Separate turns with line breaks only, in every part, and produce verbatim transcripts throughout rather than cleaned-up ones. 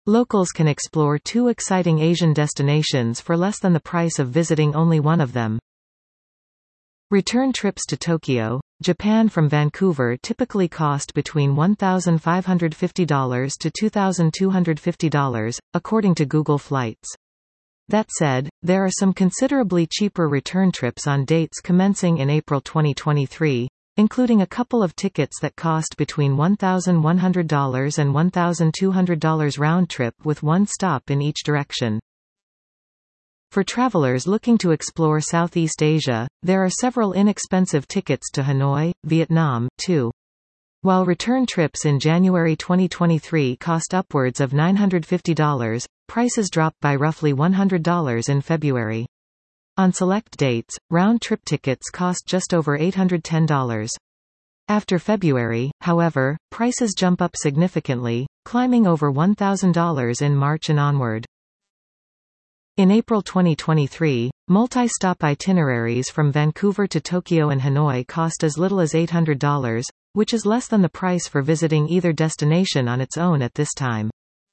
Locals can explore two exciting Asian destinations for less than the price of visiting only one of them. Return trips to Tokyo, Japan from Vancouver typically cost between one thousand five hundred fifty dollars to two thousand two hundred fifty dollars, according to Google Flights. That said, there are some considerably cheaper return trips on dates commencing in April twenty twenty-three, including a couple of tickets that cost between one thousand one hundred dollars and one thousand two hundred dollars round trip with one stop in each direction. For travelers looking to explore Southeast Asia, there are several inexpensive tickets to Hanoi, Vietnam, too. While return trips in January twenty twenty-three cost upwards of nine hundred fifty dollars, prices drop by roughly one hundred dollars in February. On select dates, round-trip tickets cost just over eight hundred ten dollars. After February, however, prices jump up significantly, climbing over one thousand dollars in March and onward. In April twenty twenty-three, multi-stop itineraries from Vancouver to Tokyo and Hanoi cost as little as eight hundred dollars, which is less than the price for visiting either destination on its own at this time.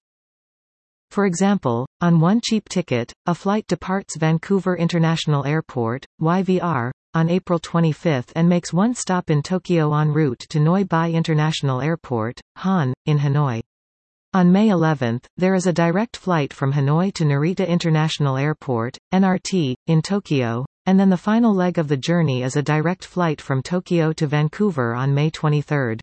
For example, on one cheap ticket, a flight departs Vancouver International Airport, Y V R, on April twenty-fifth and makes one stop in Tokyo en route to Noi Bai International Airport, Han, in Hanoi. On May eleventh, there is a direct flight from Hanoi to Narita International Airport, N R T, in Tokyo, and then the final leg of the journey is a direct flight from Tokyo to Vancouver on May twenty-third.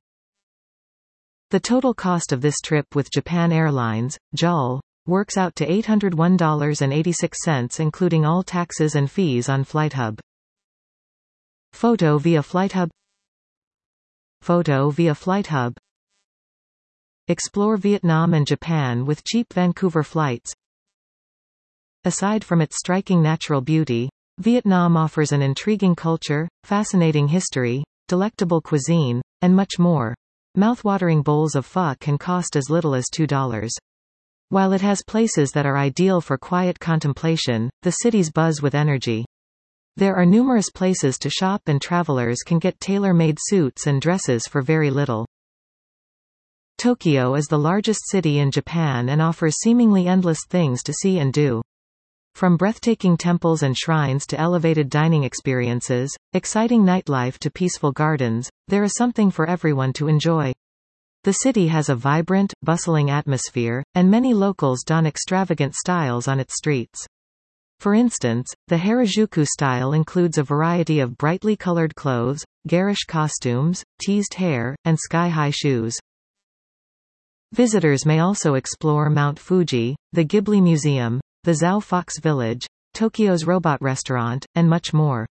The total cost of this trip with Japan Airlines, J A L, works out to eight hundred one dollars and eighty-six cents including all taxes and fees on FlightHub. Photo via FlightHub. Photo via FlightHub. Explore Vietnam and Japan with cheap Vancouver flights. Aside from its striking natural beauty, Vietnam offers an intriguing culture, fascinating history, delectable cuisine, and much more. Mouthwatering bowls of pho can cost as little as two dollars. While it has places that are ideal for quiet contemplation, the cities buzz with energy. There are numerous places to shop and travelers can get tailor-made suits and dresses for very little. Tokyo is the largest city in Japan and offers seemingly endless things to see and do. From breathtaking temples and shrines to elevated dining experiences, exciting nightlife to peaceful gardens, there is something for everyone to enjoy. The city has a vibrant, bustling atmosphere, and many locals don extravagant styles on its streets. For instance, the Harajuku style includes a variety of brightly colored clothes, garish costumes, teased hair, and sky-high shoes. Visitors may also explore Mount Fuji, the Ghibli Museum, the Zhao Fox Village, Tokyo's Robot Restaurant, and much more.